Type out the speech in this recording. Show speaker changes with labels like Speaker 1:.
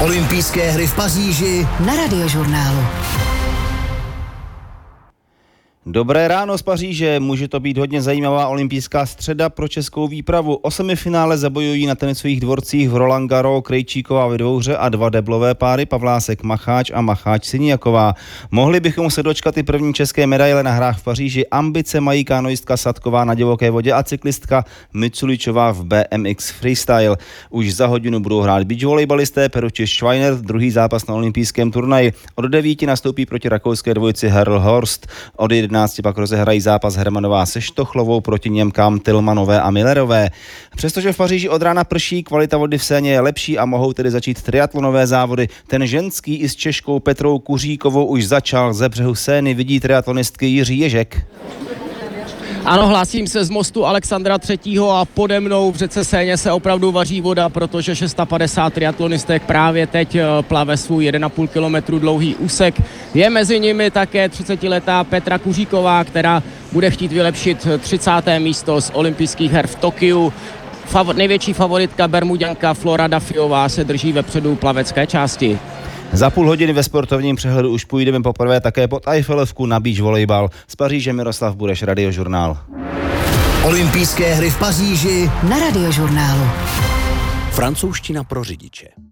Speaker 1: Olympijské hry v Paříži
Speaker 2: na Radiožurnálu.
Speaker 3: Dobré ráno z Paříže, může to být hodně zajímavá olympijská středa pro českou výpravu. O semifinále zabojují na tenisových dvorcích v Roland Garros Krejčíková ve dvouhře a dva deblové páry Pavlásek Macháč a Macháč Siniaková. Mohli bychom se dočkat i první české medaile na hrách v Paříži. Ambice mají kanoistka Sadková na divoké vodě a cyklistka Miculičová v BMX freestyle. Už za hodinu budou hrát beach volejbalisté Peručiš Schweiner, druhý zápas na olympijském turnaji. Od 9 nastoupí proti rakouské dvojici Herl Horst. Od 11 pak rozehrají zápas Hermanová se Štochlovou proti Němkám Tillmanové a Millerové. Přestože v Paříži od rána prší, kvalita vody v Séně je lepší a mohou tedy začít triatlonové závody. Ten ženský i s Češkou Petrou Kuříkovou už začal. Ze břehu Sény vidí triatlonistky Jiří Ježek.
Speaker 4: Ano, hlásím se z mostu Alexandra III. A pode mnou v řece Séně se opravdu vaří voda, protože 650 triatlonistek právě teď plave svůj 1,5 kilometru dlouhý úsek. Je mezi nimi také 30letá Petra Kuříková, která bude chtít vylepšit 30. místo z olympijských her v Tokiu. Největší favoritka Bermuďanka Flora Dafiová se drží vepředu plavecké části.
Speaker 3: Za půl hodiny ve sportovním přehledu už půjdeme poprvé také pod Eiffelovku na beach volejbal. Z Paříže Miroslav Bureš, Radiožurnál.
Speaker 1: Olympijské hry v Paříži
Speaker 2: na Radiožurnálu.
Speaker 1: Francouzština pro řidiče.